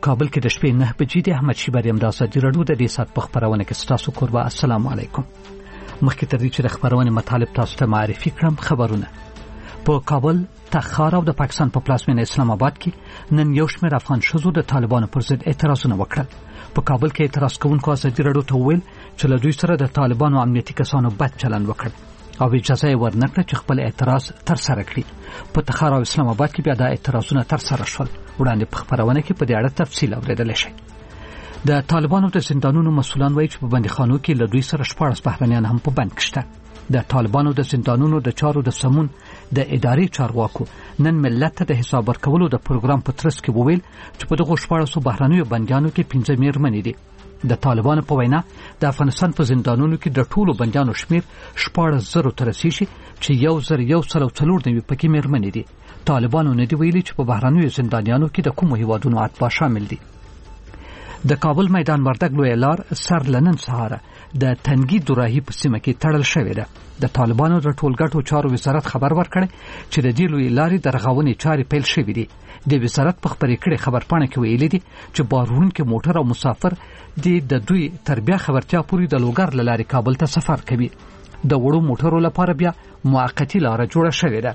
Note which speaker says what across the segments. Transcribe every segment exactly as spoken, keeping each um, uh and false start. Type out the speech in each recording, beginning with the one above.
Speaker 1: کابل کې د شپې نه بجې د احمد شي بریم د ازادي راډیو د دې سات په خبرونه کې ستاسو کوربه. السلام علیکم. مخکې تر دې چې د خبرونه مطالب تاسو ته معرفي کړم، خبرونه په کابل، تخار او د پاکستان په پلازمینه اسلام آباد کې نن یو شمېر افغان ښځو د طالبانو پر ضد اعتراضونه وکړل. په کابل کې اعتراض کوونکو ازادي راډیو ته وویل چې له دوی سره د طالبانو امنیتي کسانو بد چلند وکړ او اجازه یې ورنکړه چې خپل اعتراض ترسره کړي. په تخار او اسلام آباد کې بیا د اعتراضونه ترسره شول. وړاندې په خبرونه کې په دې اړه تفصیل اورېدلی شئ. د طالبانو د زندانونو مسؤلان وایي چې په بندیخانو کې له دوی سره شپاړس بهرنیان هم په بند کې شته. د طالبانو د زندانونو د چارو د سمون د ادارې چارواکو نن ملت ته د حساب ورکولو د پروګرام په ترڅ کې وویل چې په دغو شپاړسو بهرنیو بندیانو کې پنځه مېرمنې دي. د طالبانو په وینا د افغانستان په زندانونو کې د ټولو بندیانو شمیر شپاړس زرو ته رسیږي چې یو زر یو سل او څلور نوي پکې مېرمنې دي. طالبانو نه دی ویلي چې په بهرنیو زندانیانو کې د کومو هیوادونو اتباع شامل دي. د کابل میدان وردګ لویه لار سر لنن سهاره د تنګي دوراهي په سیمه کې تړل شوې ده. د طالبانو د ټولګټو چارو وزارت خبر ورکړی چې د دې لویې لارې د رغونې چارې پیل شوې دي. د وزارت په خبرې کړې خبرپاڼه کې ویلي دي چې باروونکي موټر او مسافر د دوی تر بیا خبرتیا پورې د لوګر له لارې کابل ته سفر کوي. د وړو موټرو لپاره بیا موقتي لاره جوړه شوې ده.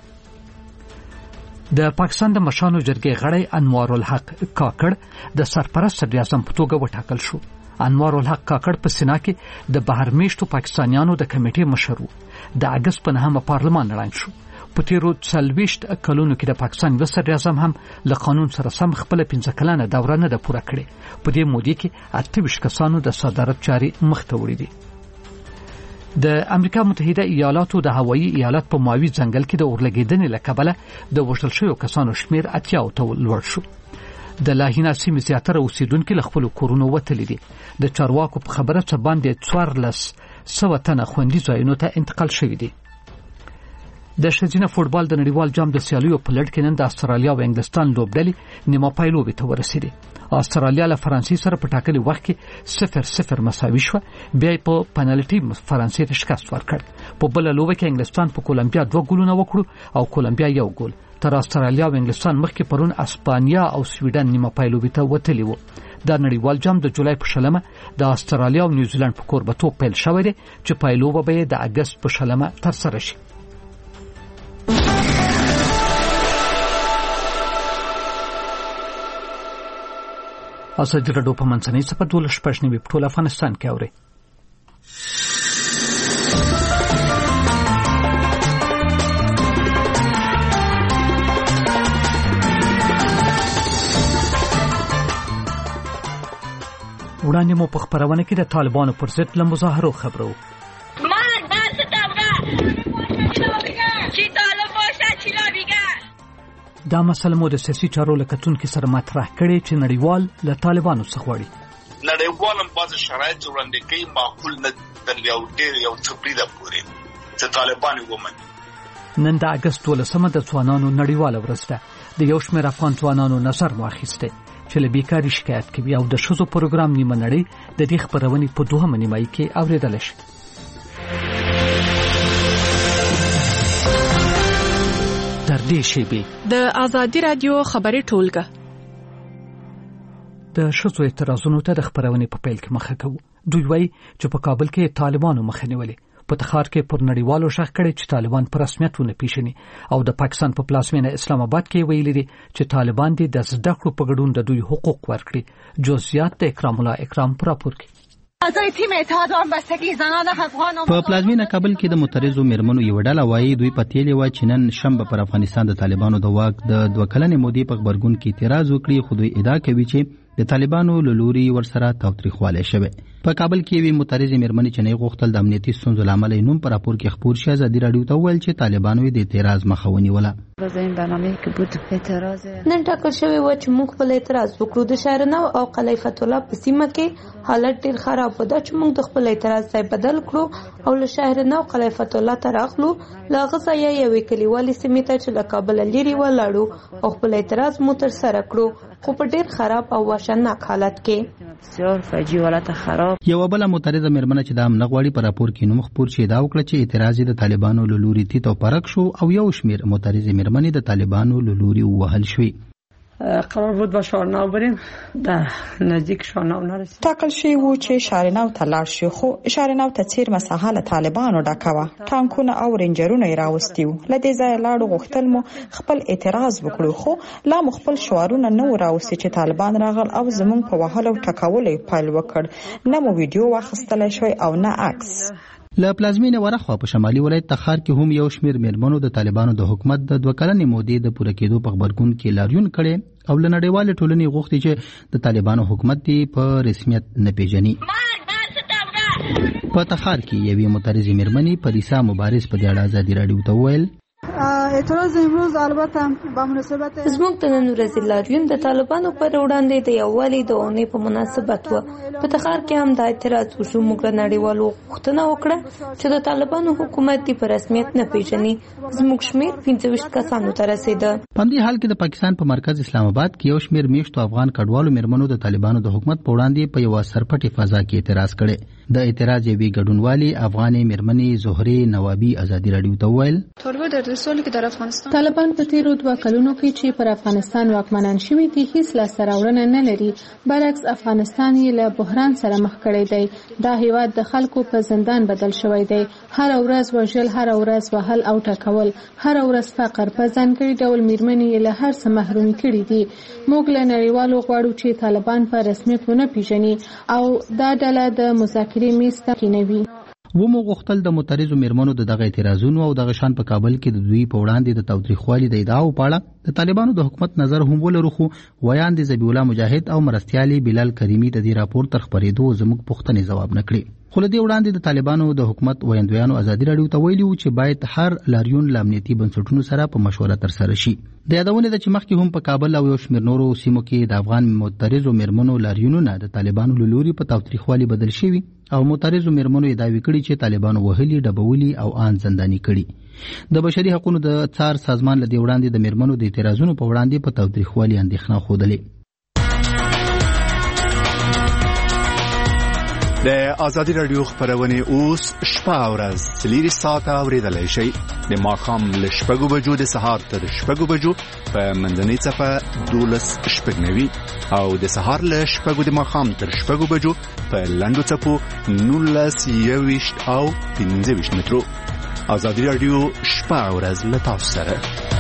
Speaker 1: د پاکستان د مشرانو جرګې غړی انوار الحق کاکړ د سرپرست صدر اعظم په توګه وټاکل شو. انوار الحق کاکړ په سینا کې د بهر میشتو پاکستانیانو د کمیټې مشر و. د اګست په نهمه پارلمان ړنګ شو. په تیرو څلوېښت کلونو کې د پاکستان یو صدر اعظم هم له قانون سره سم خپله پنځه کلنه دوره نه ده پوره کړې. په دې مودې کې اته ویشت کسانو د صدارت چارې مخته وړي دي. د امریکا متحده ایالاتو د هوایي ایالت په ماوي ځنګل کې د اورلګیدنې له کبله د وژل شویو کسانو شمیر اتیاو ته لوړ شو. د لاهینا سیمې زیاتره اوسیدونکي له خپلو کورونو وتلي دي. د چارواکو په خبره څه باندې څوارلس سوه تنه خوندي ځایونو ته انتقال شوي دي. د ښځینه فوټبال د نړیوال جام د سیالیو په لړ کې نن د استرالیا او انګلستان لوبډلې نیمه پای لوبې ته ورسېدې. استرالیا له فرانسې سره په ټاکلي وخت کې صفر صفر مساوي شوه. بیا یې په پنالټي فرانسې ته شکست ورکړ. په بله لوبه کې انګلستان په کولمبیا دوه ګولونه وکړو او کولمبیا یو ګول. تر استرالیا او انګلستان مخکې پرون اسپانیا او سویډن نیمه پای لوبې ته وتلي وو. دا نړیوال جام د جولای په شلمه د استرالیا او نیوزیلند په کوربتوب پیل شوی دی چې پای لوبه به د اګست په شلمه ترسره شي. ازادي راډیو په منځنۍ صفحه دولس شپږ نوي په ټول افغانستان کې اوري. وړاندې مو په خبرونه کې د طالبانو پر ضد له مظاهرو خبرو. دا مسله مو د سیاسي چارو له کتونکو سره مطرح کړي چې نړیوال له طالبانو څخه غواړي.
Speaker 2: نړیوال هم بعض شرایط وړاندې کوي معقول نه تر یو ډېر یو څه پریده پورې چې طالبان ومني.
Speaker 1: نن د اګست دولسمه د ځوانانو نړیواله ورځ ده. د یو شمېر افغان ځوانانو نظر واخیسته چې له بیکاري شکایت کوي او د ښځو پروګرام نیمه نړۍ د دې خبرونې په دوهمه نیمایي کې اورېدلی شي. تر دې شیبې
Speaker 3: د ازادي راډیو خبري ټولګه
Speaker 1: د ښځو اعتراضونو ته د خبرونې په پیل کې مخه کوو. دوی وایي چې په کابل کې طالبانو مخه نیولې. په تخار کې پر نړیوالو شخ کړي چې طالبان پر رسمیت ونه پیژني او د پاکستان په پلازمینه اسلام آباد کې ویلي دي چې طالبان دي د زده کړو په ګډون د دوی حقوق ورکړي. جزئیات د اکرام الله اکرام پر راپور کې.
Speaker 4: په پلازمینه کابل کې د معترضو میرمنو یو ډله وایي دوی په تیلې و چې نن شنبه پر افغانستان د طالبانو د واک د دوه کلنې مودې په خبرګون کې اعتراض وکړي. خو دوی ادعا کوي چې د طالبانو له لوري ورسره تاوتریخوالی شوی. په کابل کې وی معترضې میرمنې چې نه غوښتل د امنیتي ستونزو له امله نوم پر راپور کې خبر شي. ازادي راډیو ته ویل چې طالبانو د اعتراض مخه ونیوله.
Speaker 5: نن ټاکل شوی و چې موږ خپل اعتراض وکړو. د شهرنو او قلعه فتح الله په سیمه کې حالت ډیر خراب و. دا چې موږ د خپل اعتراض ځای بدل کړو او له شهرنو قلعه فتح الله ته راغلو. له هغه ځایه یوې کلیوالې سیمې ته چې له کابل لرې ولاړو او خپل اعتراض مو ترسره کړو، خو په ډیر خراب او وحشتناک حالت کې.
Speaker 6: بسیار فجیع حالت خراب.
Speaker 4: یو بل معترضه میرمنه چې د امن غواړي په راپور کې نوم خبر شي دا وکړه چې اعتراض د طالبانو لوري تی تو پرک شو او یو شمیر معترضه میرمنې د طالبانو لوري وهل شوې.
Speaker 7: قرار بود با شارناو بریم، در نزدیک شارناو نرسید.
Speaker 8: ټاکل شوی و چې شارناو ته لاړ شي، خو شارناو ته څیرمه ساحه طالبانو ډکه وه. ټانکونه او رینجرونه یې راوستي وو. له دې ځایه لاړو، غوښتل مو خپل اعتراض وکړو، خو لا مو خپل شعارونه نه و راوستي چې طالبان راغل او زموږ په وهلو ټکولو یې پیل وکړ. نه مو ویډیو واخیستلی شوی او نه عکس.
Speaker 4: له پلازمینې ورخوا په شمالي ولایت تخار کې هم یو شمېر میرمنو د طالبانو د حکومت د دوه کلنې مودې د پوره کېدو په غبرګون کې لاریون کړي او له نړیوالې ټولنې غوښتي چې د طالبانو حکومت دی په رسمیت نه پیژني. په تخار کې یوې معترضې میرمنې پریسا مبارز په دې اړه ازادي راډیو ته وویل
Speaker 9: اعتراض امروز البته با مناسبت
Speaker 5: زموږ د نن ورځې لاریون د طالبانو پر وړاندې د یووالي د اونۍ په مناسبت و. په تخار کې هم د اعتراض وشو. موږ له نړیوالو غوښتنه وکړه چې د طالبانو حکومت دی په رسمیت نه پیژني. زموږ شمیر پنځه ویشت کسانو ته رسیده.
Speaker 4: په دې حال کې د پاکستان په مرکز اسلام آباد کې یو شمیر میشتو افغان کډوالو میرمنو د طالبانو د حکومت په وړاندې په یو سرپټي فضا کې اعتراض کړي. د اعتراض یوې ګډونوالي افغانې میرمنې زهري نوابي ازادي راډیو ته وویل
Speaker 3: طالبان په تیرو دوه کلونو کې چې پر افغانستان واکمنان شوي دي هیڅ لاسته راوړنه نه لري. برعکس افغانستان یې له بحران سره مخ کړی دی. دا هیواد د خلکو په زندان بدل شوی دی. هر ورځ وژل، هر ورځ وهل او ټکول، هر ورځ فقر، په ځانګړي ډول میرمنې یې له هر څه محروم کړي دي. موږ له نړیوالو غواړو چې طالبان په رسمیت ونه پیژني او دا ډله د مذاکرې میز ته کېنوي.
Speaker 4: ومو غوښتل د معترضو میرمنو د دغه اعتراضونو او دغه شان په کابل کې د دوی په وړاندې د تاوتریخوالي د ادعاو په اړه د طالبانو د حکومت نظر هم ولرو، خو ویاند ذبیح الله مجاهد او مرستیالي بلال کریمي د دې راپور تر خبرېدو زموږ پوښتنې ځواب نه کړي. خو له دې وړاندې د طالبانو د حکومت ویاندویانو ازادي راډیو ته ویلي وو چې باید هر لاریون له امنیتي بنسټونو سره په مشوره ترسره شي. د یادونه ده چې مخکې هم په کابل او یو شمېر نورو سیمو کې د افغان معترضو میرمنو لاریونونه د طالبانو له لوري په تاوتریخوالي بدل شوي او معترضو میرمنو ادعاوې کړي چې طالبانو وهلي، ډبولي او آن زنداني کړي. د بشري حقوقو د څار سازمان له دې وړاندې د میرمنو د اعتراضونو په وړاندې په تاوتریخوالي اندېښنه ښودلې.
Speaker 10: د ازادي راډیو خبرونه اوس شپه او ورځ څلور ساعته اوریدلای شئ. د ماښام له شپږو بجو د سهار تر شپږو بجو په منځنۍ صفه دولس شپږنوي او د سهار له شپږو د ماښام تر شپږو بجو په لنډو څپو نولس یوویشت او پنځه ویشت مترو. ازادي راډیو شپه او ورځ له تاسو سره.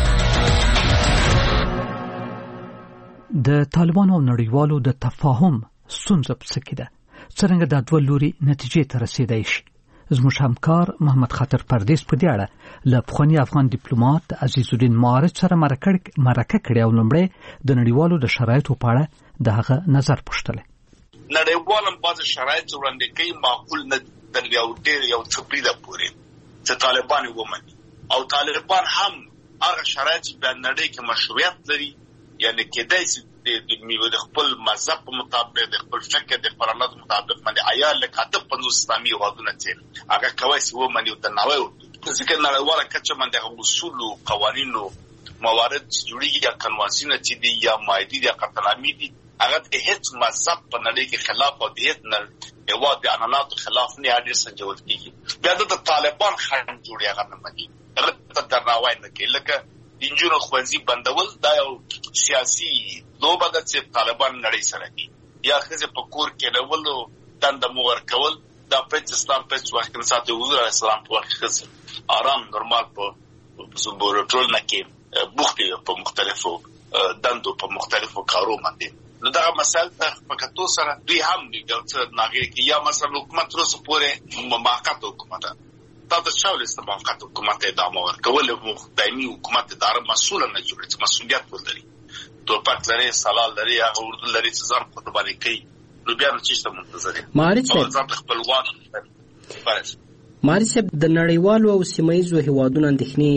Speaker 1: د طالبانو او نړیوالو د تفاهم ستونزه څه کې ده؟ څرنګه د دوه لوري نتیجې ته رسیدای شي؟ زموږ همکار محمد خاطر پردیس په دې اړه له پخواني افغان ډیپلوماټ عزیز الدین معارض سره مرکه کړې او لومړی د نړیوالو د شرایطو په اړه د هغه نظر پوښتلی.
Speaker 2: نړیوال هم بعض شرایط وړاندې کوي، معقول نه تر یو ډېر یو څه بریده پورې چې طالبان ومني او طالبان هم هغه شرایط چې په نړۍ کې مشروعیت لري، یعنی کېدای شي د خپل مذهب په مطابق، د خپل فکر، د خپل عادت مطابق باندې عیال لکه اته پنځوس اسلامي هیوادونه چې هغه کوي چې ومني او درناوی وکړي. ځکه نړیواله کچه باندې اصول او قوانینو موارد جوړیږي یا کنوانسیون چې دي یا مایدی یا قطعنامې دي، هغه د هیڅ مذهب په نړۍ کې خلاف او د هیڅ هیواد د عنعناتو خلاف نه اړ سنجول کیږي. بیا د طالبان خان جوړي هغه نه مني، هغه ته درناوی نه کوي. لکه انجونو خوځي بندول دا یو سیاسي لوبه ده چې طالبان نړۍ سره کوي، یا خزه په کور کې راولو دنده مو ورکول. دا په اسلام په وخت کې ساتي حضور اسلام په وخت کې آرام نورمال په سبورټول نه کې بوختي په مختلفو دندو په مختلفو کارو باندې. نو دا مسله په کتو سره دوی هم دي چې ناګي کې یا مثلا حکومت روسو پورې موقت حکومت دا د شاولست موقت حکومت ادامه ورکول او دایمي حکومت اداره مسؤل نه جوړي چې مسؤلیت ولري. توپک لري، سلال لري، هغه اردو لري چې ځان قرباني کوي. نو بیا نو چیرته منتظر
Speaker 11: معارض
Speaker 2: ځان خپل وانه فرض
Speaker 11: معارض د نړیوالو او سیمایي هیوادونو اندېښنې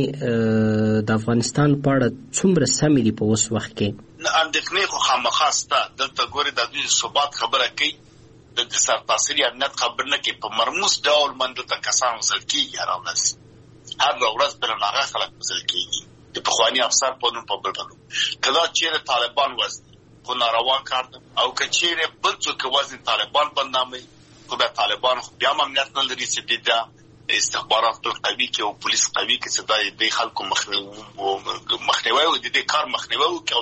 Speaker 11: د افغانستان په اړه څومره سمې دي په اوس وخت کې؟
Speaker 2: اندېښنې خو خامخاسته دلته ګوري د دوی ثبات خبره کوي، د سرتاسري امنیت خبر نه کوي. په مرموز ډول منډه د کسانو وزل کېږي، هر ورځ هر ورځ بل ناغه خلک وزل کېږي د پخواني افسر په نوم په بل بل. کله چې طالبان وزن خو ناروا کار ده او که چیرې بل څوک وزن طالبان بندامي خو بیا طالبان خو بیا امنیت نه لري چې د استخبارات قوي کې او پولیس قوي کې چې د خلکو مخنیوي او د دې کار مخنیوي او د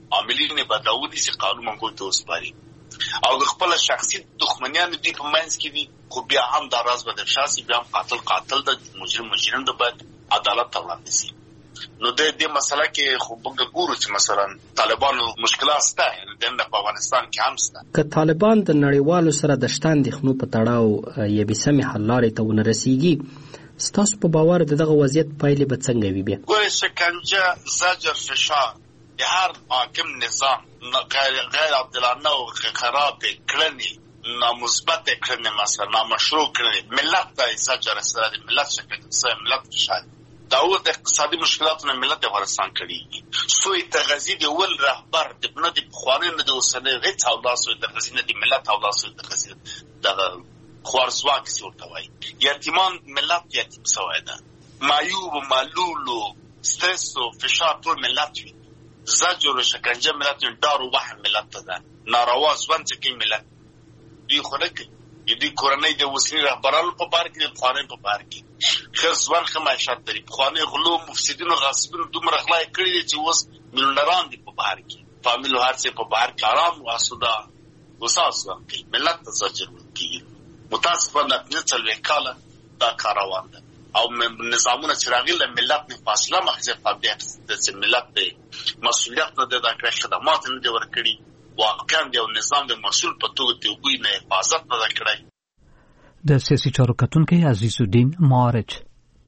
Speaker 2: عاملین بداودي چې قانون منګول ته وسپاري او خپل شخصي دښمنیان دي په منځ کې دي خو بیا هم دا راز به د شاسي بیا قاتل قاتل د مجرم مجرم د بعد عدالت ته وړاندې شي. نو د دې مسله کې خو موږ ګورو چې مثلا طالبانو مشکلات شته د افغانستان کې هم شته.
Speaker 11: که طالبان د نړیوالو سره د شتاندخنو په تړاو یې به سمې حل لارې ته ونه رسیږي، ستاسو په باور د دغه وضعیت پایلې به څنګه وي؟ بیا
Speaker 2: ګورئ شکنجه، زجر، فشار د هر حاکم نظام غیر غیر عادلانه او خراب کړنې نامثبت کړنې مثلا نامشروع کړنې ملت ته زجر سره د ملت شکنجه سره ملت فشار دا او د اقتصادي مشکلاتونو ملت د افغانستان کړي سوی تغذی د ول رهبر د بنه د بخواني نه د وسنه غټ او داسو د غزینه د ملت او داسو د غزینه د خوارزواک سورته وای یتیمان ملت یتیم سوی ده مایوب و معلول و استرس و فشار ټول ملت وي زجر و شکنجه ملت دار و وحم ملت ده ناروا ځوان چې کوي ملت دوی خو نه کوي دوی کورنۍ د وسنی رهبرانو په بار کې د بخواني په بار کې خیر ځوان ښه معیشت لري بخواني غلو مفسدین او غاصبین دومره غلا کړي دي چې اوس میلیونران دي په بار کې فامیل هر څه په بار کې آرام او اسوده وساس کوي ملت ته زجر کوي. متاسفانه په څلوي کاله دا کاروان ده او نظامونه چې راغلي ملت نه فاصله مخزه فابریت د ملت د مسؤلیت نه د خدمات نه دی ورکړي واقعا د نظام د مسؤل په توګه ته وګړي نه حفاظت نه کړی.
Speaker 1: د سیاسي چارو کتونکي عزیز الدین معارج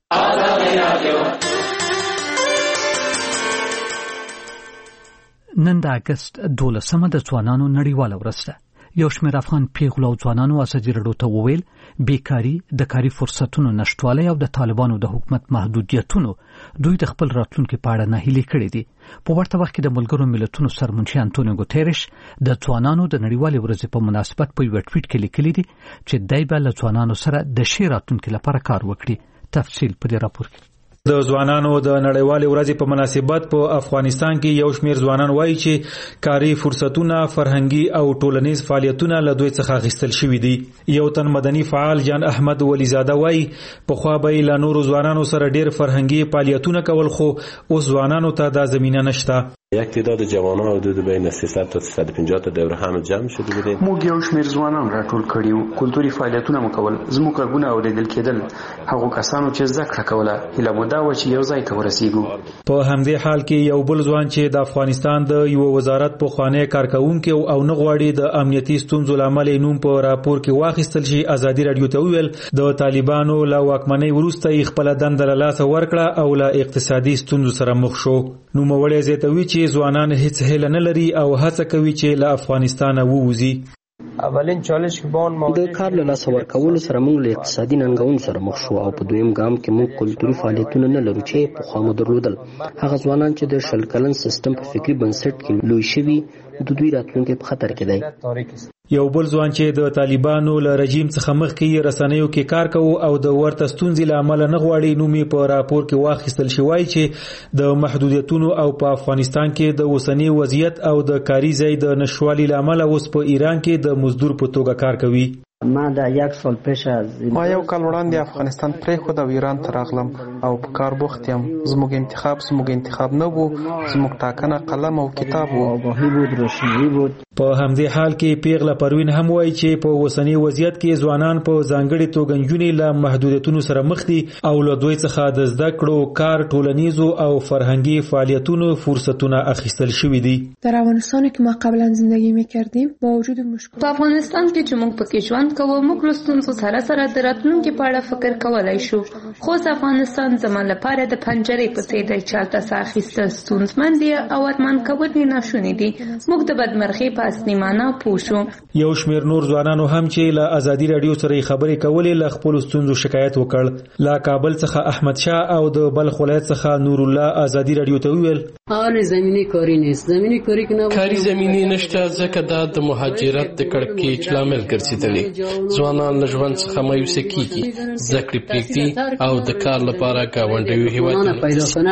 Speaker 1: نن د اگست دولسمه د ځوانانو نړیواله ورځ ده. یو شمېر افغان پیغلو او ځوانانو ازادي راډیو ته وویل بیکاری، د کاري فرصتونو نشټوالی او د طالبانو د حکومت محدودیتونو دوی د خپل راتلونکي په اړه ناهیلي کړي دي. په ورته وخت کې د ملګرو ملتونو سرمنشي انټونیو ګوتيرش د ځوانانو د نړیوالې ورځې په مناسبت په یو ټویټ کې لیکلي دي چې دای به له ځوانانو سره د ښې راتلونکي لپاره کار وکړي. تفصیل په دې راپور کې.
Speaker 12: د ځوانانو د نړیوالې ورځې په مناسبت په افغانستان کې یو شمېر ځوانان وایي چې کاري فرصتونه، فرهنګي او ټولنیز فعالیتونه له دوی څخه اخیستل شوي دي. یو تن مدني فعال جان احمد ولیزاده وایي پخوا به یې له نورو ځوانانو سره ډېر فرهنګي فعالیتونه کول خو اوس ځوانانو ته دا زمینه نشته.
Speaker 13: یک تعداد جوانان حدود بین سیصد تا سیصد و پنجاه تا دوره هم جمع شده بودیم.
Speaker 14: موږ یو شمېر ځوانان راټول کړیو، کلتوري فعالیتونه مو کول، زموږ غږونه اورېدل کېدل. هغو کسانو چې زده کړه کوله هیله مو دا وه چې یو ځای ته ورسیږو.
Speaker 12: په همدې حال کې یو بل ځوان چې د افغانستان د یو وزارت پخوانی کارکونکي او نه غواړي د امنیتي ستونزو لامل نوم په راپور کې واخیستل شي ازادي راډیو ته وویل د طالبانو له واکمنۍ وروسته خپل دنده له لاسه ورکړه او له اقتصادي ستونزو سره مخ شو. نوموړی زیاتوي چې ځوانان هیڅ هیله نه لري او هڅه کوي چې له افغانستانه ووځي.
Speaker 11: اولین چالش د کار له لاسه ورکولو سره موږ له اقتصادي ننګونو سره مخ شو او په دویم ګام کې موږ کلتوري فعالیتونه نه لرو چې پخوا مو درلودل. هغه ځوانان چې د شل کلن سیستم په فکري بنسټ کې لوی شوي د دوی راتلونکی په خطر کې دی.
Speaker 12: یو بل ځوان چې د طالبانو له رژیم څخه مخکې رسنیو کې کار کوي او د ورته ستونزې له امله نه غواړي نوم یې په راپور کې واخیستل شوی چې د محدودیتونو او په افغانستان کې د اوسنی وضعیت او د کاري ځای د نشوالي له امله اوس په ایران کې د مزدور په توګه کار کوي.
Speaker 15: ما دا یک سال پیش از
Speaker 16: ما یو کال وړاندې افغانستان پرېښود او ایران ته راغلم او په کار بوخت یم. زموږ انتخاب زموږ انتخاب نه و، زموږ ټاکنه قلم او کتاب و.
Speaker 15: آگاهی بود، روشنایی بود.
Speaker 12: په همدې حال کې پیغله پروین هم وایي چې په اوسنی وضعیت کې ځوانان په ځانګړي توګه نجونې له محدودیتونو سره مخ دي او له دوی څخه د زده کړو، کار، ټولنیزو او فرهنګي فعالیتونو فرصتونه اخیستل شوي دي.
Speaker 3: در افغانستان که ما قبلا زندگی میکردیم با وجود مشکل
Speaker 5: په افغانستان کې چې موږ پکې ژوند کوو موږ له ستونزو سره سره د راتلونکي په اړه فکر کولی شو. خو افغانستان زما لپاره د پنجرې په څېر دی چې هلته څه اخیستل ستونزمن دي او ارمان کول یې ناشوني دي. موږ د بدمرغۍ په اصلي معنا پوه شو.
Speaker 12: یو شمېر نور ځوانانو هم چې له ازادي راډیو سره خبرې کولې له خپلو ستونزو شکایت وکړ. له کابل څخه احمد شاه او د بلخ ولایت څخه نور الله ازادي راډیو ته وویل
Speaker 17: حال زمینی کاری نیست. زمینی کاری که نه
Speaker 18: کاری زمینی نشته ځکه دا د مهاجرت د کړکېچ لامل ګرځېدلی. ځوانان له ژوند څخه مایوسه کیږي، زده کړې پرېږدي او د کار لپاره ګاونډیو هیوادونو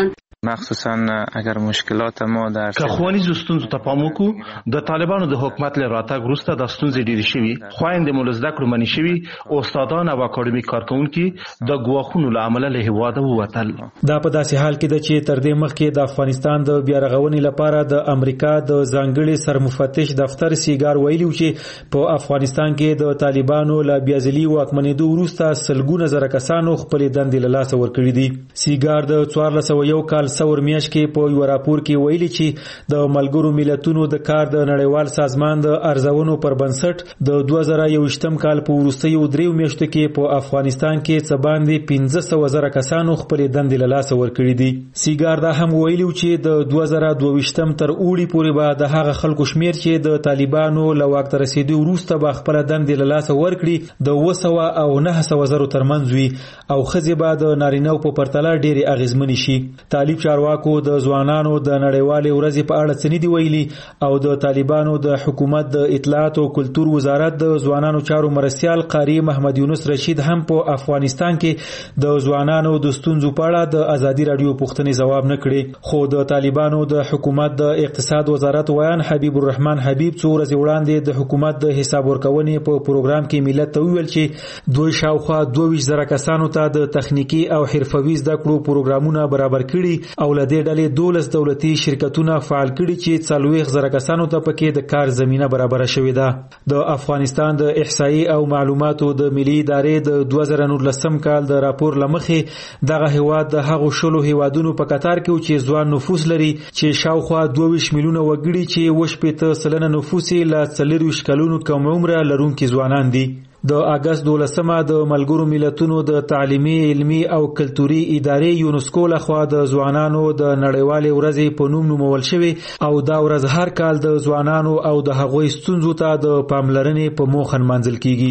Speaker 19: مخصوصا اگر مشکلات ما در
Speaker 20: که ښوونیزو ستونزو ته پام وکړو د طالبانو د حکومت له راتګ وروسته د ستونزې ډېرې شوي خویندې مو له زده کړو منې شوي استادان او اکاډمیک کارکوونکي د ګواښونو له امله له هېواده ووتل.
Speaker 12: دا په داسې حال کې ده چې تر دې مخکې د افغانستان د بیا رغونې لپاره د امریکا د ځانګړي سرمفتش دفتر سیګار ویلي و چې په افغانستان کې د طالبانو له بیا ځلي واکمنېدو وروسته سلګونه زره کسانو خپلې دندې له لاسه ورکړي دي. سیګار د څوارلس سوه یو کال سور میاشت کې په یو راپور کې ویلي چې د ملګرو ملتونو د کار د نړیوال سازمان د ارزونو پر بنسټ د دوه زره یوویشتم کال په وروستیو دریو میاشتو کې په افغانستان کې څه باندې پنځه سوه زره کسانو خپلې دندې له لاسه ورکړي دي. سیګار دا هم ویلي چې د دوه زره دوه ویشتم تر اوړي پورې به د هغه خلکو شمیر چې د طالبانو له واک ته رسېدو وروسته به خپله دندې له لاسه ورکړي د اوه سوه او نهه سوه زرو ترمنځ وي او ښځې به د نارینهو په پرتله ډېرې اغېزمنې شي. طالب چارواکو د ځوانانو د نړیوالې ورځې په اړه څه نه دي ویلي او د طالبانو د حکومت د اطلاعات او کلتور وزارت د ځوانانو چارو مرستیال قاری محمد یونس رشید هم په افغانستان کې د ځوانانو د ستونزو په اړه د ازادي راډیو پوښتنې ځواب نه کړي. خو د طالبانو د حکومت د اقتصاد وزارت ویان حبیب الرحمن حبیب څو ورځې وړاندې د حکومت د حساب ورکونې په پروګرام کې ملت ته وویل چې دوی شاوخوا دوه ویشت زره کسانو ته د تخنیکي او حرفوي زده کړو پروګرامونه برابر کړي او له دې ډلې دولس دولتي شرکتونه فعال کړي چې څلوېښت زره کسانو ته پکې د کار زمینه برابره شوې ده. د افغانستان د احصایي او معلوماتو د ملي ادارې د دوه زره نولسم کال د راپور له مخې دغه هیواد د هغو شلو هیوادونو په کتار کې چې ځوان نفوس لري چې شاوخوا دوه ویشت میلیونه وګړي چې اووه شپېته سلنه نفوس یې له څلرویشت کلونو کم عمره لرونکي ځوانان دي. د اګست دولسمه د ملګرو ملتونو د تعلیمي علمي او کلتوري ادارې یونسکو لخوا د ځوانانو د نړیوالې ورځې په نوم نومول شوې او دا ورځ هر کال د ځوانانو او د هغوی ستونزو ته د پاملرنې په موخه نمانځل کیږي.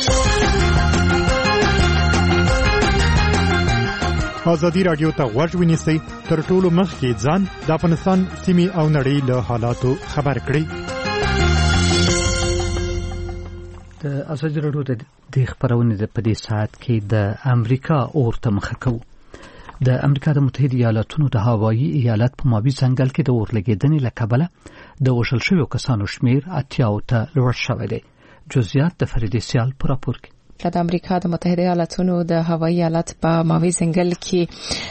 Speaker 21: ازادي راډیو ته غوږ ونیسئ تر ټولو مخکې ځان د افغانستان سیمې او نړۍ له حالاتو خبر کړئ.
Speaker 1: د ازادي راډیو د خبرونې په دې ساعت کې د امریکا اور ته مخه کوو. د امریکا د متحده ایالاتونو د هوایي ایالت په مابي ځنګل کې د اور لګېدنې له کبله د وژل شویو کسانو شمیر اتیاو ته لوړ شوی دی. جزئیات د فریدې سیال په راپور کې.
Speaker 22: د امریکا د متحده ایالاتونو د هوایي ایالت په ماوی ځنګل کې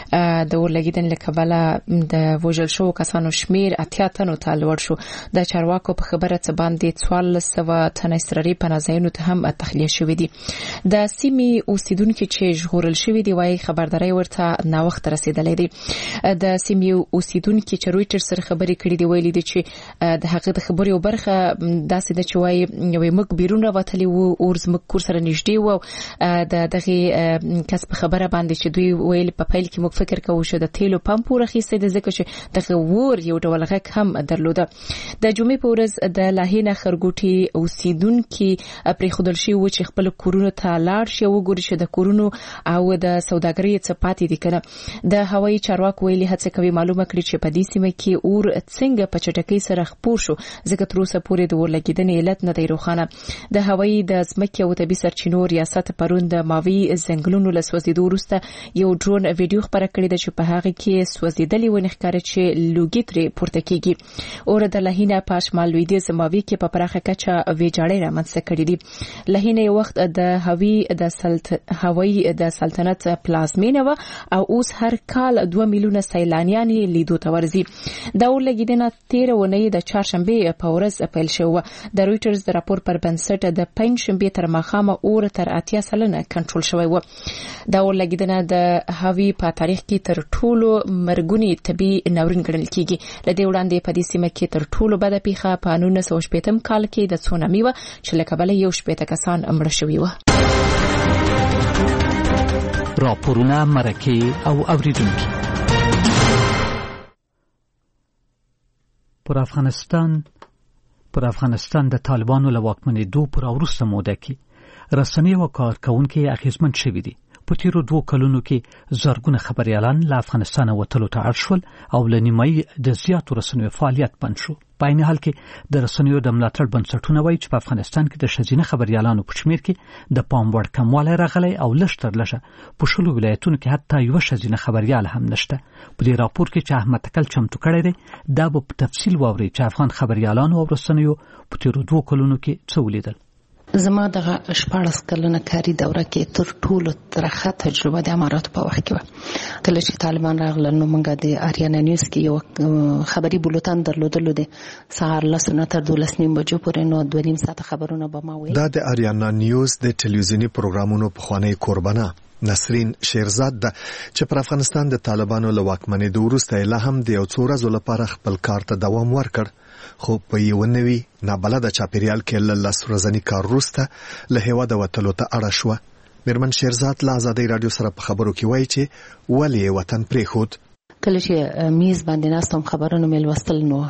Speaker 22: د اور لګیدنې له کبله د وژل شوو کسانو شمیر اتیا تنو ته لوړ شو. د چارواکو په خبره څه باندې څوارلس سوه تنه اضطراري پناهځایونو ته هم تخلیه شوي دي. د سیمې اوسیدونکي چې ژغورل شوي دي وايي خبرداری ورته ناوخته رسیدلی دی. د سیمې اوسیدونکي چې رویټرز سره خبرې کړې دي ویلي دي چې د هغه د خبرې یو برخه داسې ده چې وايي یوې موږ بیرون راوتلي وو اور زموږ کور سره نږدې و د دغه کس په خبره باندې چې دوی ویل په پیل کې موږ فکر کوو چې د تیلو پمپ ورخیسته د ځکه چې دغه ور یو ډول غږ هم درلوده. د جمعې په ورځ د لاهینه خرګوټي اوسیدونکي پرې خودل شي و چې خپل کورونو ته لاړ شي او ګوري چې د کورونو او د سوداګرۍ څخه پاتې دي کنه. د هوایي چارواکو ویلي هڅه کوي معلومه کړي چې په دې سیمه کې اور څنګه په چټکۍ سره خپور شو ځکه تر اوسه پورې د اور لګیدنې علت نه دی روښانه. د هوایي د ځمکې او طبي سرچینو ریاست پرون د ماوی ځنګلونو له سوځېدو وروسته یو ډرون ویډیو خبره کړې ده چې په هغه کې سوځېدلې ونې ښکاري چې لوګي ترې پورته کېږي. اور د لهینه په شمال لویدیځ ماوی کې په پراخه کچه ویجاړۍ رامنځته کړې دي. لهینه یو وخت د هوی د سلط هوایي د سلطنت پلازمینه و او اوس هر کال دوه میلیونه سیلانیان لیدو ته ورځي. دا اور لګیدنه تیر ونې د چهارشنبه په ورځ پیل شوه. د رویټرز د راپور پر بنسټ د پنځشنبه تر ماښامه اور تر اتیا سلنه کنټرول شوی و. دا اور لګیدنه د هوی په تاریخ کې تر ټولو مرګونی طبي ناورین ګڼل کیږي. لدې وړاندې په دې سیمه کې تر ټولو بده پیښه په نولس سوه شپېتم کال کې د تسونامي و چې له کبله یو شپېته کسان مړه شوي و.
Speaker 1: راپورونه مرکه او اوریدونکي پر افغانستان پر افغانستان د طالبانو له واکمنېدو پر وروسته موده کې رسنۍ او کارکونکي اغېزمن شوي دي. په تیرو دوه کلونو کې زرګونه خبريالان له افغانستان وتلو ته اړ شول او له نیمایي د زیاتو رسنیو فعالیت بند شو. په عین حال کې د رسنیو د ملاتړ بنسټونه وایي چې په افغانستان کې د ښځینه خبريالانو په شمېر کې د پام وړ کموالی راغلی او لږ تر لږه په شلو ولایتونو کې حتی یوه ښځینه خبریال هم نشته. په دې راپور کې چې احمد تکل چمتو کړی دی دا به په تفصیل واورئ چې افغان خبریالانو او رسنیو په تیرو دوو کلونو کې څه ولیدل.
Speaker 6: زما دغه شپاړس کلنه کاري دوره کې تر ټولو ترخه تجربه د اماراتو په وخت کې وه. کله چې طالبان راغلل نو موږ د آریانا نیوز کې یو خبري بولتن درلودلو د سهار لسو نه تر دولس نیم بجو پورې نو دوه نیم ساعته خبرونه به ما ویل.
Speaker 7: دا د آریانا نیوز د ټلویزیوني پروګرامونو پخوانی کوربانه نسرین شیرزاد ده چې پر افغانستان د طالبانو له واکمنېدو وروسته لا هم د یو څو ورځو لپاره خپل کار ته دوام ورکړ، خو په یو نوي نابلده چاپیریال کې له لس ورځني کار وروسته له هیواده وتلو ته اړه شوه. میرمن شیرزاد له ازادۍ راډیو سره په خبرو کې وایي چې ولې یې وطن پرېښود.
Speaker 6: کله چې میز باندې ناستم خبرونه مې لوستل نو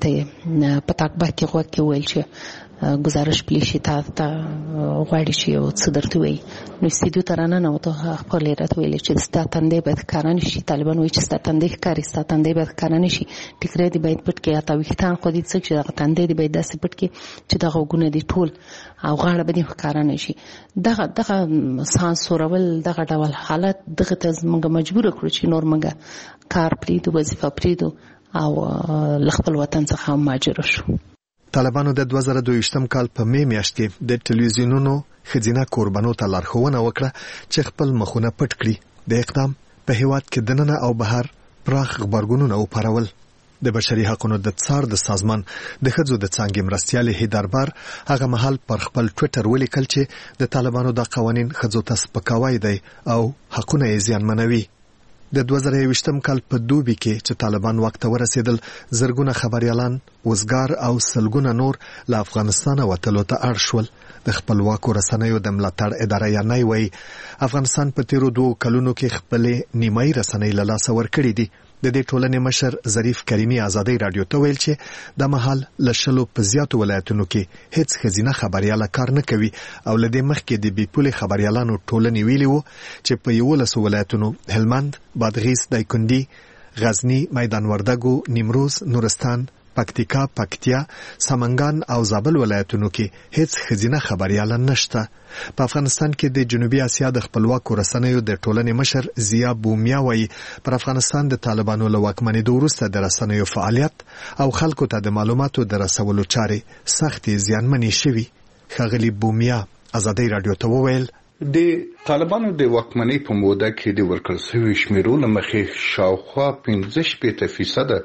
Speaker 6: ماته په تاکبه کې غوږ کې ویل چې گزارش پلیشي تا ته غواړي چې یو څه درته وایي. نو استیدیو ته راننوتو، خپل یې راته ویلې چې ستا تندی باید ښکاره نه شي. طالبان وایي چې ستا تندی ښکاري، ستا تندی باید ښکاره نه شي، ټیکری دې باید پټ کړي، حتی ویښتان خو دې څه چې دغه تندی دې باید داسې پټ کړي چې دغه غوږونه دې ټول او غاړه به دې ښکاره نه شي. دغه دغه سانسورول دغه ډول حالت دغه ته موږ مجبور کړو چې نور موږ کار پرېږدو، وظیفه پرېږدو او له خپل وطن څخه مهاجر شو.
Speaker 7: طالبانو د دوه زره دوه کال په می میاشت کې د ټلویزیونونو ښځینه کوربانو ته لارښوونه وکړه چې خپل مخونه پټ کړي. د اقدام په هیواد کې دننه او بهر پراخ غبرګونونه وپارول. د بشري حقوقو د څار د سازمان د ښځو د څانګې مرستیال هیدربار هغه مهال پر خپل ټویټر ولیکل چې د طالبانو د قوانین ښځو ته سپکاوی دی او حقونه یې زیانمنوي. د دوه زره یوویشتم کال په دوبي کې چې طالبان واک ته ورسېدل، زرګونه خبريالان، وزګار او سلګونه نور له افغانستان وتلو ته اړ شول. د خپلواکو رسنیو د ملاتړ اداره یا نه وایي افغانستان په تیرو دوو کلونو کې خپلې نیمایي رسنۍ له لاسه ورکړې دي. د دې ټولنې مشر ظریف کریمي ازادۍ راډیو ته ویل چې د مهال له شلو په زیاتو ولایتونو کې هیڅ ښځینه خبریاله کار نه کوي او له دې مخکې د بې پولې خبریالانو ټولنې ویلي وو چې په یولسو ولایتونو هلمند، بادغیس، دایکنډي، غزني، میدان وردګو، نیمروز، نورستان، پکتیکا، پکتیا، سمنګان او زابل ولایتونو کې هیڅ ښځینه خبریاله نشته. په افغانستان کې د جنوبي اسیا د خپلواکو رسنیو د ټولنې مشر زیا بومیا وایي پر افغانستان د طالبانو له واکمنېدو وروسته د رسنیو فعالیت او خلکو ته د معلوماتو د رسولو چارې سختې زیانمنې شوي. ښاغلي بومیا ازادۍ راډیو ته وویل
Speaker 23: د طالبانو د واکمنۍ په موده کې د ورکړل شوي شمیرو له مخې شاوخوا پنځه شپېته فیصده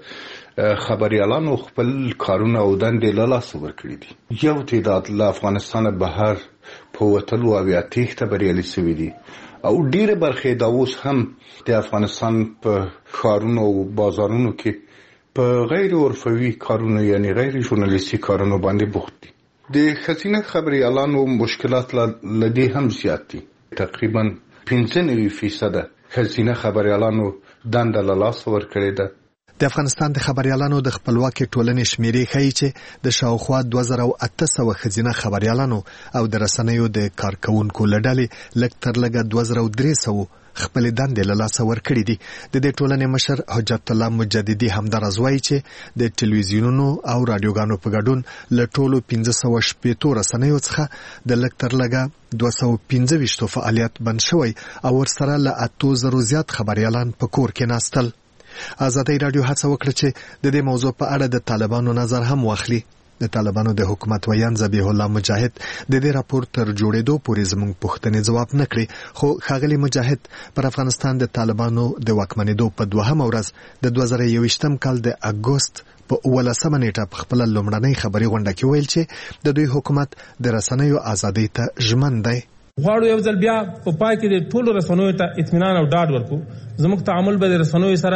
Speaker 23: خبریالانو خپل کارونه او دندې له لاسه ورکړي دي. یو تعداد له افغانستانه بهر په وتلو او یا تېښته بریالي شوي دي او ډېره برخه دا اوس هم د افغانستان په ښارونو او بازارونو کې په غیر عرفوي کارونو یعنی غیر ژورنالیستي کارونو باندې بوخت دي. د ښځینه خبریالانو مشکلات له دې هم زیات دي. تقریبا پنځه نوي فیصده ښځینه خبریالانو دنده له لاسه ورکړې ده.
Speaker 7: د افغانستان د خبریالانو د خپلواکي ټولنې شمیرې ښیي چې د شاوخوا دوه زره اته سوه ښځینه خبریالانو او د رسنیو د کارکوونکو له ډلې لږ تر لږه دوه زره درې سوه خپلې دندې له لاسه ورکړي دي. د دې ټولنې مشر حجت الله مجددي همدارز وایي چې د ټلویزیونونو او رادیوګانو په ګډون له ټولو پنځه سوه شپېتو رسنیو څخه د لږ تر لږه دوه سوه پنځه ویشتو فعالیت بند شوی او ورسره له اتو زرو زیات خبریالان په کور کې ناستل. ازادۍ راډیو هڅه وکړه چې د دې موضوع په اړه د طالبانو نظر هم واخلي. د طالبانو د حکومت ویان ذبیح الله مجاهد د دې راپور تر جوړېدو پورې زموږ پوښتنې ځواب نه کړې، خو ښاغلي مجاهد پر افغانستان د طالبانو د واکمنېدو په دوهمه ورځ د دوه زره یوویشتم کال د اګوست په اوولسمه نیټه په خپله لومړنۍ خبري غونډه کې ویل چې د دوی حکومت د رسنیو ازادۍ ته ژمن دی.
Speaker 24: غواړو یو ځل بیا په پای کې د ټولو رسنیو ته اطمینان او ډاډ ورکړو. زموږ تعامل به د رسنیو سره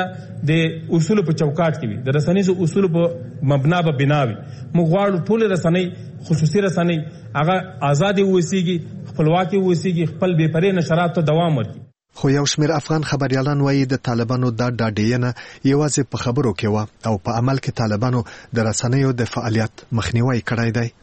Speaker 24: د اصولو په چوکاټ کې وي، د رسنیزو اصولو په مبنا به بنا وي. موږ غواړو ټول رسنۍ، خصوصي رسنۍ هغه آزاد اوسېږي، خپلواکي اوسېږي، خپل بې پرې نشرات ته دوام ورکړي.
Speaker 7: خو یو شمېر افغان خبریالان وایي د طالبانو دا ډاډینه یوازې په خبرو کې وه او په عمل کې طالبانو د رسنیو د فعالیت مخنیوی کړی دی.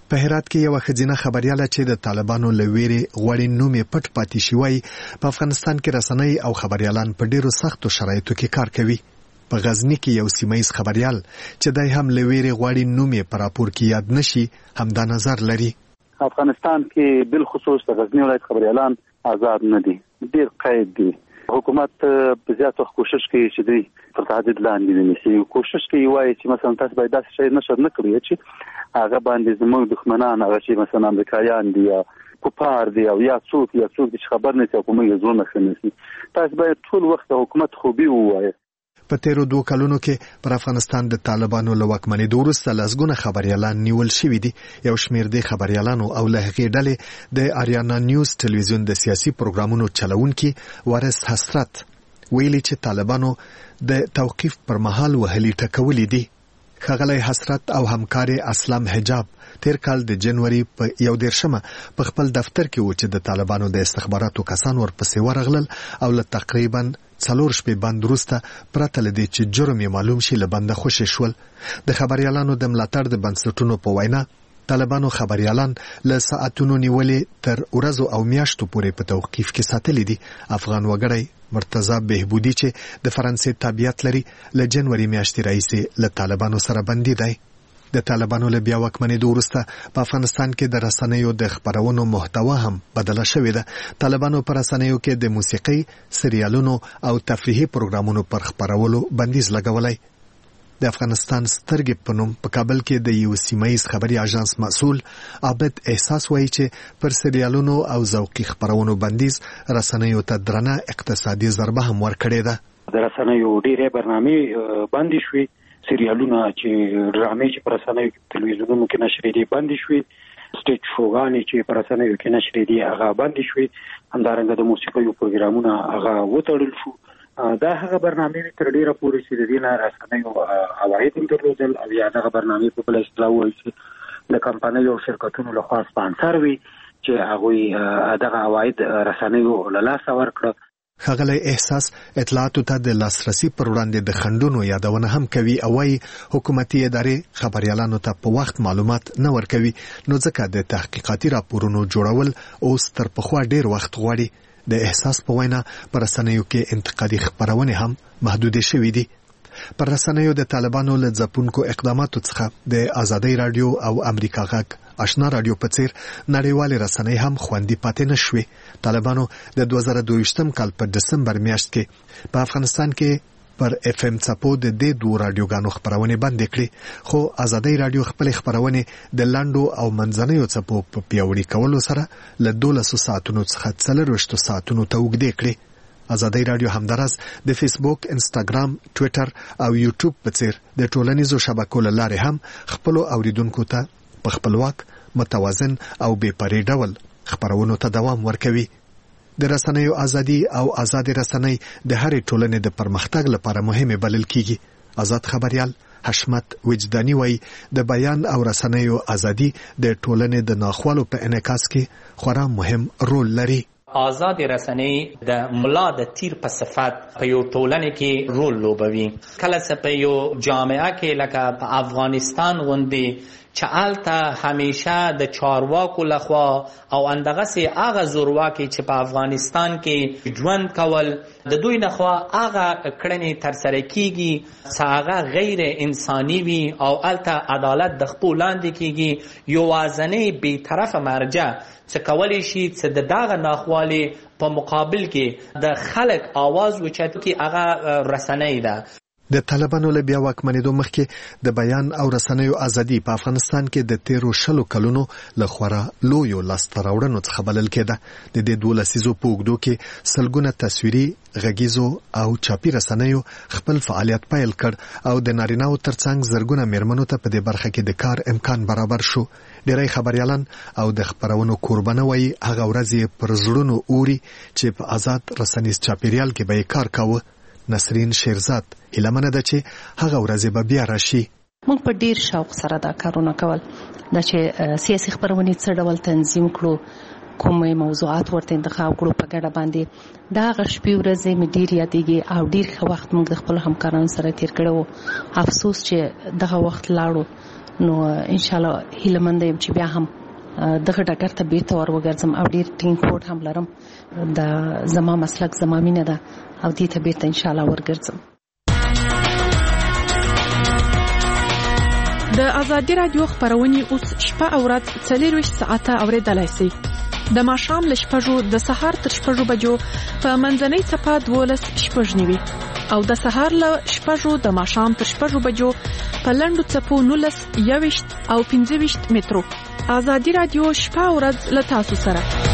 Speaker 7: په هرات کې یو خزینه خبرياله چې د طالبانو لويري غوړي نومې پټ پاتې شوی په افغانستان کې رسنۍ او خبريالان په ډیرو سختو شرایطو کې کار کوي. په غزنی کې یو سیمایي خبريال چې دای هم لويري غوړي نومې پر راپور کې یاد نشي همدا نظر لري.
Speaker 4: افغانستان کې بل خصوص د غزنی ولایت خبريالان آزاد نه دي، ډیر قید دي. حکومت په زیاتو کوشش کوي چې دوی تر تهدید لاندې ونیسي. کوشش کوي وایي چې مثلا تاسو باید داسې شی نشر نه کړئ چې هغه باندې زموږ دښمنان هغه چې مثلا امریکایان دي یا کوپار دي او یا څوک یا څوک چې خبر نه کوي کومه زونه خنسي. تاسو باید ټول وخت حکومت خوبي ووایي.
Speaker 7: په تیرو دوه کلونو کې پر افغانستان د طالبانو له واکمنۍ وروسته لسګونه خبريالان نیول شوي دي. یو شمېر د خبريالانو او له هغې ډلې د آریانا نیوز ټلویزیون د سیاسي پروګرامونو چلوونکي وارث حسرت ویلي چې طالبانو د توقیف پر مهال وهلي ټکولي دي. ښاغلی حسرت او همکار اسلام حجاب تیر کال د جنوري په یو دیرشمه په خپل دفتر کې و چې د طالبانو د استخباراتو کسان ورپسې ورغلل او له تقریبا څلور شپې بند وروسته پرته له دې چې جرم یې معلوم شي له بنده خوشې شول. د خبريالانو د ملاتړ د بنسټونو په وینا طالبانو خبريالان له ساعتونو نیولې تر ورځو او میاشتو پورې په توقیف کې ساتلي دي. افغان وګړی مرتضی بهبودی چې د فرانسې تابعیت لري له جنوري میاشتې راهیسې له طالبانو سره بندي دی. د طالبانو له بیا واکمنۍ وروسته په افغانستان کې د رسنیو د خبرونو محتوا هم بدله شوې ده. طالبانو پر رسنیو کې د موسیقي، سریالونو او تفریحي پروګرامونو پر خبرولو بندیز لګولای. د افغانستان سترګې په نوم په کابل کې د یو سیمایي خبري اژانس مسؤل عابد احساس وایي چې پر سریالونو او ذوقي خبرونو بندیز رسنیو ته درنه اقتصادي ضربه هم ورکړې ده.
Speaker 8: د رسنیو ډېرې برنامې بندي شوې، سریالونه چې ډرامې چې پر رسنیو تلویزیونونو کې نشرې دي بندي شوې، سټیج شوګانې چې پر رسنیو کې نشرې دي هغه بندي شوې، همدارنګه د موسیقي پروګرامونه هغه وتړل شو. دا هغه برنامې تر ډیره پورې چې د دې نه رسنیو عواید هم درلودل او یا دغه برنامې په بل اصطلاح وایي چې د کمپنیو او شرکتونو لخوا سپانسر وي چې هغوی دغه عواید رسنیو له لاسه ورکړه.
Speaker 7: ښاغلی احساس اطلاعاتو ته د لاسرسي پر وړاندې د خنډونو یادونه هم کوي او وايي حکومتي ادارې خبريالانو ته په وخت معلومات نه ورکوي، نو ځکه د تحقیقاتي راپورونو جوړول اوس تر پخوا ډیر وخت غواړي. د احساس په وینا پر رسنیو کې انتقادي خبرونه هم محدودې شوې دي. پر رسنیو د طالبانو له ځپونکو اقداماتو څخه د آزادۍ رادیو او امریکا غږ آشنا رادیو په څیر نړیوالې رسنۍ هم خوندي پاتې نشوي. طالبانو د دوه زره دوه کال په دسمبر میاشت کې په افغانستان کې پر اف ام څپو د دې دوه رادیوګانو خبرونه بند کړې، خو آزادۍ رادیو خپل خبرونه د لاندو او منځنیو څپو په پیوړی کولو سره له دولس ساعتونو څخه څلرويشت ساعتونو ته وګړي کړې. آزادۍ رادیو همدارس د فیسبوک، انستاګرام، ټوئیټر او یوټیوب په څیر د ټولنیزو شبکو لارې هم خپل اوریدونکو ته په خپلواک، متوازن او بې پرې ډول خبرونو ته دوام ورکوي. د رسنیو ازادي او آزاد رسنۍ د هرې ټولنې د پرمختګ لپاره مهمه بلل کیږي. آزاد خبريال حشمت وجداني وایي د بیان او رسنیو ازادي د ټولنې د ناخوالو په انعکاس کې خورا مهم رول لري.
Speaker 9: آزاد رسنۍ د ملا د تیر په صفت په یو ټولنه کې رول لوبوي. کله چې په یو جامعه کې لکه په افغانستان غوندي چې آلته همیشه د چارواکو لخوا او اندغه سي هغه زورواکي چې په افغانستان کې ژوند کول د دوی لخوا هغه کړنې تر سره کیږي چې هغه غیر انساني وي او آلته عدالت د خپل لاندې کیږي. یو وازنې بي طرفه مرجع چې کولی شي چې د دغه ناخوالي په مقابل کې د خلک आवाज وچت کې هغه رسنۍ ده.
Speaker 7: د طالبانو له بیا واکمنېدو مخکې د بیان او رسنیو ازادي په افغانستان کې د تیرو شلو کلونو له خورا لویو لاسته راوړنو څخه بلل کېده. د دې دوه لسیزو په اوږدو کې سلګونه تصویري، غږیزو او چاپي رسنیو خپل فعالیت پیل کړ او د نارینه‌و ترڅنګ زرګونه میرمنو ته په دې برخه کې د کار امکان برابر شو. ډېری خبريالان او د خبرونو قربانه وایي هغه ورځې پر زړونو اوري چې په آزاد رسنیز چاپیریال کې به کار کاوه. نسرین شیرزاد هیله ده چې هغه ورځ به بیا راشي.
Speaker 6: موږ په ډیر شوق سره دا کارونه کول، دا چې سیاسي خبرونه څه ډول تنظیم کړو، کومه موضوعات ورته انتخاب کړو په ګډه باندې. دا غشپې ورځې مې ډیر یادېږي او ډیر ښه وخت موږ د خپل همکارانو سره تیر کړو. افسوس چې دغه وخت لاړو، نو ان شاء الله هیله مند یم چې بیا هم دغه ډګر ته بیرته ور وګرځم او ډیر ټینګ هوډ هم لرم دا زما مسلک زما مینه ده او دې ته بیرته ان شاء الله ورګرځم.
Speaker 2: د ازادي رادیو خبرونه اوس شپه او ورځ څلور ساعته اوریدلای شئ. د ماښام له شپږو د سهار تر شپږو بجو په منځنۍ صفه دولس شپږ نیوي او د سهار له شپږو د ماښام تر شپږو بجو په لنډو څپو نولس یوویشت او پنځه ویشت مترو. ازادي رادیو شپه او ورځ له تاسو سره.